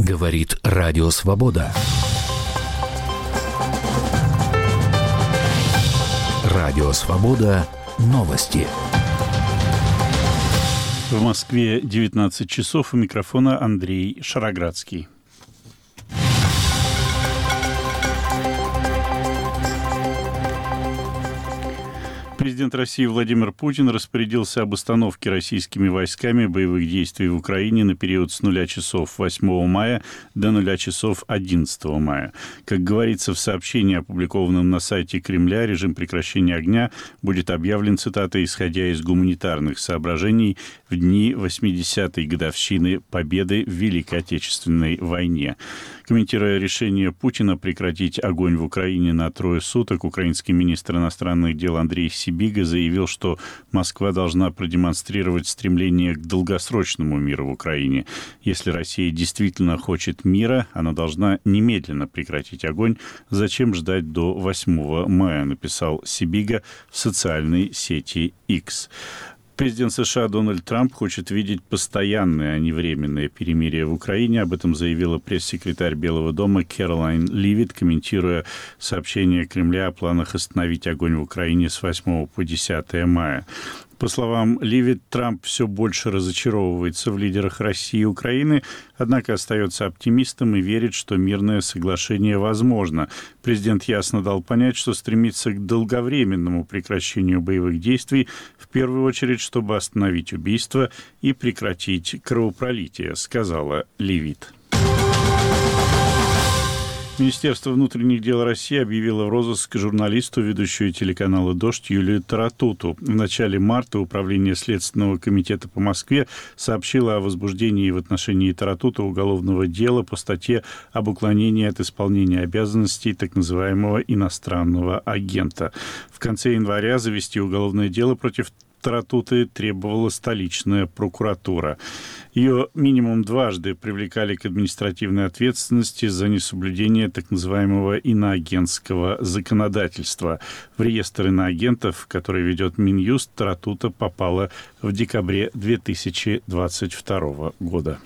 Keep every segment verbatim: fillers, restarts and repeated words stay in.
Говорит Радио Свобода. Радио Свобода. Новости. В Москве девятнадцать часов. У микрофона Андрей Шароградский. Президент России Владимир Путин распорядился об установке российскими войсками боевых действий в Украине на период с нуля часов восьмого мая до нуля часов одиннадцатого мая. Как говорится в сообщении, опубликованном на сайте Кремля, режим прекращения огня будет объявлен, цитата, «исходя из гуманитарных соображений в дни восьмидесятой годовщины Победы в Великой Отечественной войне». Комментируя решение Путина прекратить огонь в Украине на трое суток, украинский министр иностранных дел Андрей Сибига заявил, что Москва должна продемонстрировать стремление к долгосрочному миру в Украине. Если Россия действительно хочет мира, она должна немедленно прекратить огонь. Зачем ждать до восьмого мая, написал Сибига в социальной сети X. Президент США Дональд Трамп хочет видеть постоянное, а не временное перемирие в Украине. Об этом заявила пресс-секретарь Белого дома Кэролайн Левитт, комментируя сообщение Кремля о планах остановить огонь в Украине с восьмого по десятое мая. По словам Левитт, Трамп все больше разочаровывается в лидерах России и Украины, однако остается оптимистом и верит, что мирное соглашение возможно. Президент ясно дал понять, что стремится к долговременному прекращению боевых действий, в первую очередь, чтобы остановить убийства и прекратить кровопролитие, сказала Левитт. Министерство внутренних дел России объявило в розыск журналисту, ведущую телеканала «Дождь» Юлию Таратуту. В начале марта Управление Следственного комитета по Москве сообщило о возбуждении в отношении Таратута уголовного дела по статье об уклонении от исполнения обязанностей так называемого иностранного агента. В конце января завести уголовное дело против Таратуты требовала столичная прокуратура. Ее минимум дважды привлекали к административной ответственности за несоблюдение так называемого иноагентского законодательства. В реестр иноагентов, который ведет Минюст, Таратута попала в декабре две тысячи двадцать второго года.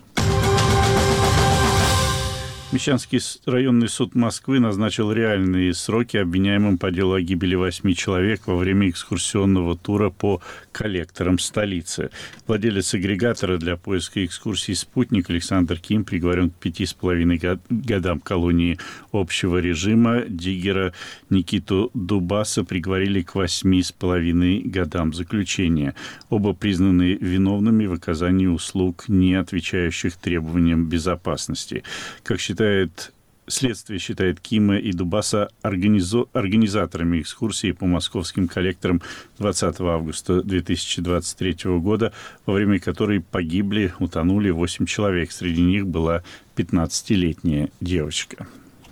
Мещанский районный суд Москвы назначил реальные сроки обвиняемым по делу о гибели восьми человек во время экскурсионного тура по коллекторам столицы. Владелец агрегатора для поиска экскурсий «Спутник» Александр Ким приговорен к пяти с половиной годам колонии общего режима. Диггера Никиту Дубаса приговорили к восьми с половиной годам заключения. Оба признаны виновными в оказании услуг, не отвечающих требованиям безопасности. Как считается, Следствие считает Кима и Дубаса организо- организаторами экскурсии по московским коллекторам двадцатого августа две тысячи двадцать третьего года, во время которой погибли, утонули восемь человек. Среди них была пятнадцатилетняя девочка.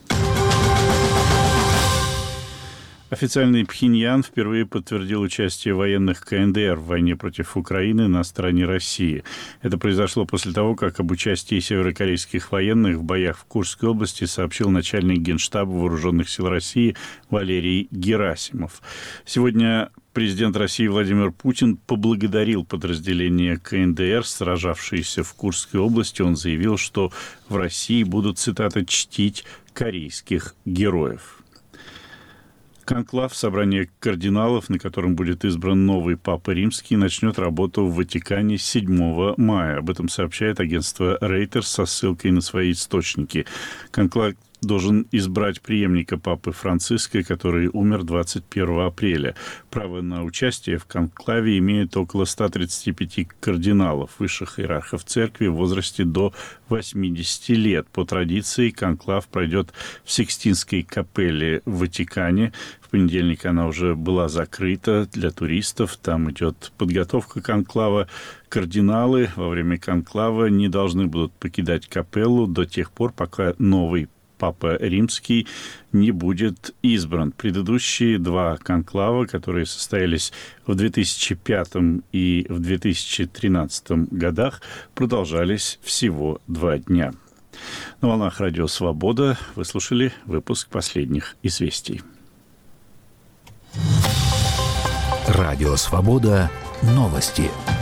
Официальный Пхеньян впервые подтвердил участие военных ка эн дэ эр в войне против Украины на стороне России. Это произошло после того, как об участии северокорейских военных в боях в Курской области сообщил начальник Генштаба Вооруженных сил России Валерий Герасимов. Сегодня президент России Владимир Путин поблагодарил подразделения ка эн дэ эр, сражавшиеся в Курской области. Он заявил, что в России будут, цитата, «чтить корейских героев». Конклав, собрание кардиналов, на котором будет избран новый Папа Римский, начнет работу в Ватикане седьмого мая. Об этом сообщает агентство Reuters со ссылкой на свои источники. Конклав должен избрать преемника Папы Франциска, который умер двадцать первого апреля. Право на участие в конклаве имеют около ста тридцати пяти кардиналов, высших иерархов церкви в возрасте до восьмидесяти лет. По традиции конклав пройдет в Сикстинской капелле в Ватикане. В понедельник она уже была закрыта для туристов. Там идет подготовка конклава. Кардиналы во время конклава не должны будут покидать капеллу до тех пор, пока новый Папа Римский не будет избран. Предыдущие два конклава, которые состоялись в две тысячи пятом и в две тысячи тринадцатом годах, продолжались всего два дня. На волнах Радио Свобода вы слушали выпуск последних известий. Радио Свобода. Новости.